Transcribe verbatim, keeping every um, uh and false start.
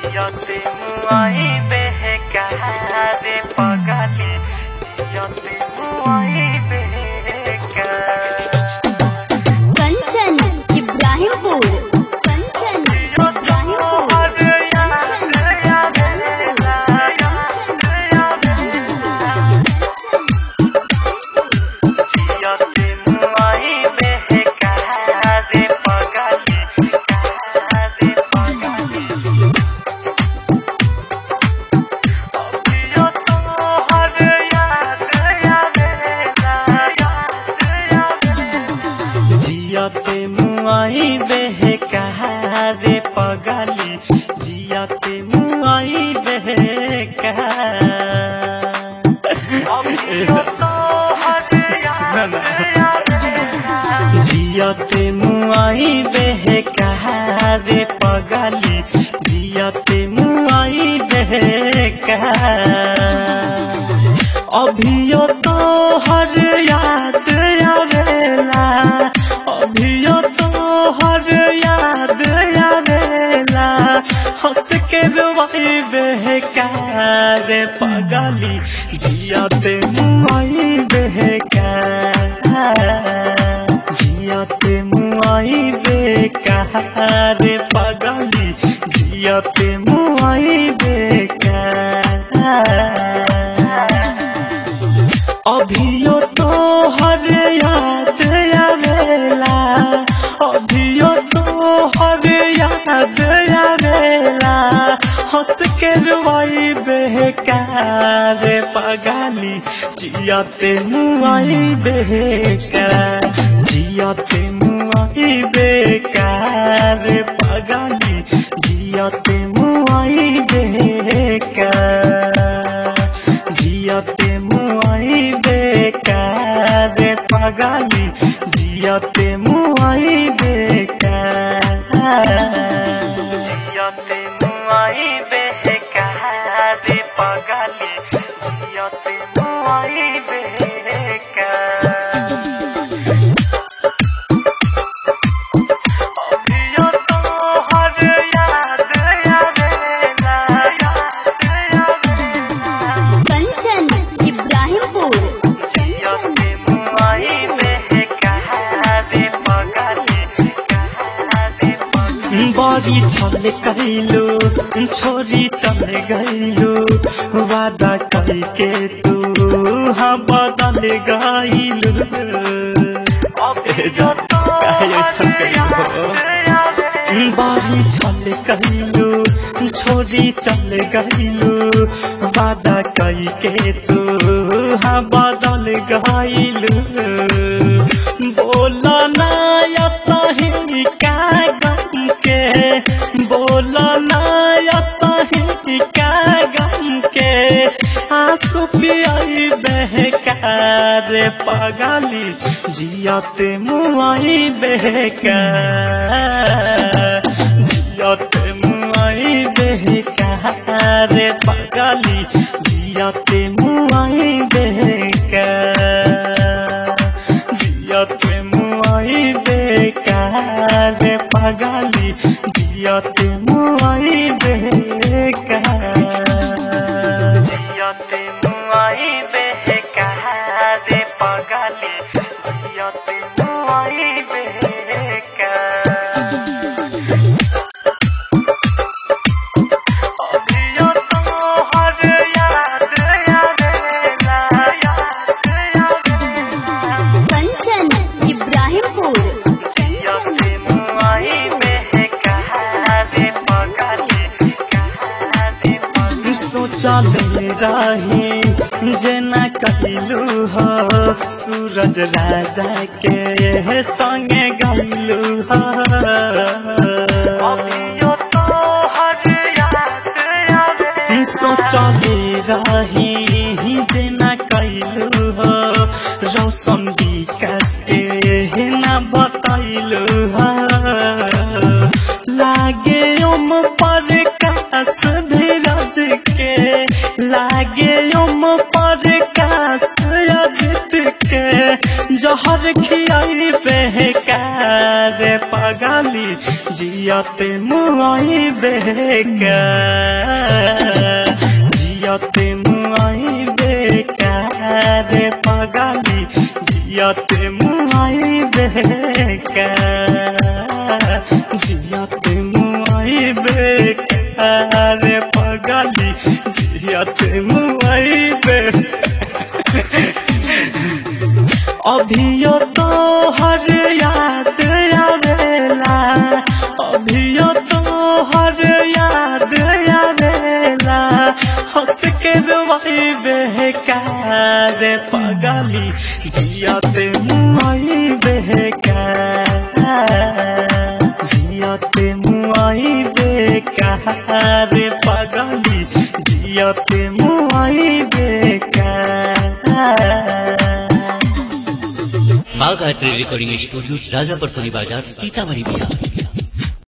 जियते मुआई बेकार पगली जियते मुआई बेकार। कंचन इब्राहिमपुर कंचन जियते मुआई बेकार पगली जियते मुआई बेकार। जियते मुआई बेकार पगली जियते मुआई बेकार। अभियो तो हर याद आवेला अभियो तो हर याद आवेला हंस के रुवाई बेकार पगली जियते मुआई बेकार। जियते मुआई बेकार पगली जियते मुआई बेकार। अभियो तो हर याद आवेला अभियो तो हर याद आवेला हंस के रुवाई बेकार पगली जियते मुआई बेकार। जियते मुआई बेकार पगली जियते मुआई बेकार। जियते मुआई बेकार पगली जियते मुआई बेकार। जियते मुआई बेकार पगली जियते मुआई बेकार। अभियो तो हर याद आवेला कंचन इब्राहिमपुर जियते मुआई बेकार पगली बड़ी छल कहलू छोरी चल गईलू वादा करके तू हाँ बदल गईलू। बड़ी छल कहलू छोरी चल गईलू वादा करके तू हाँ बदल गईलू। बोला ना या सही का गम के बोला ना या सही का गम के आंसू पियाई बेकार पगली जियते मुआई बेकार। जियते मुआई बेकार पगली जियते मुआई बेकार। जियते मुआई बेकार पगली जियते मुआई बेकार। जियते मुआई बेकार पगली जियते मुआई बेकार। अभियो तो हर याद आवेला कंचन इब्राहिमपुर जियते मुआई बेकार पगली सोचल रही जेना कहलू हो सूरज राजा के संगे गलू हो। अभियो तो हर याद आवेला सोचल रही जेना कहलू हो रौशन विकास के ना बतैलू हो। लागे ओम पर कास धीरज के लागे ओम पर कास अजित के जहर खियाई बेकार रे पगली जियते मुआई बेका जियते मुआई बेका रे पगली जियते मुआई बेका जियते मुआई बेका रे पगली जियते मुआई बेका अभियो तो हर याद आवेला अभियो तो हर याद आवेला हंस के रोई बेकार पगली जियते मुआई बेकार जियते मुआई बेकार पगली जियते मुआई बेकार। बागायत्री रिकॉर्डिंग स्टूडियो राजापुर सोनी बाजार सीतामढ़ी बिहार।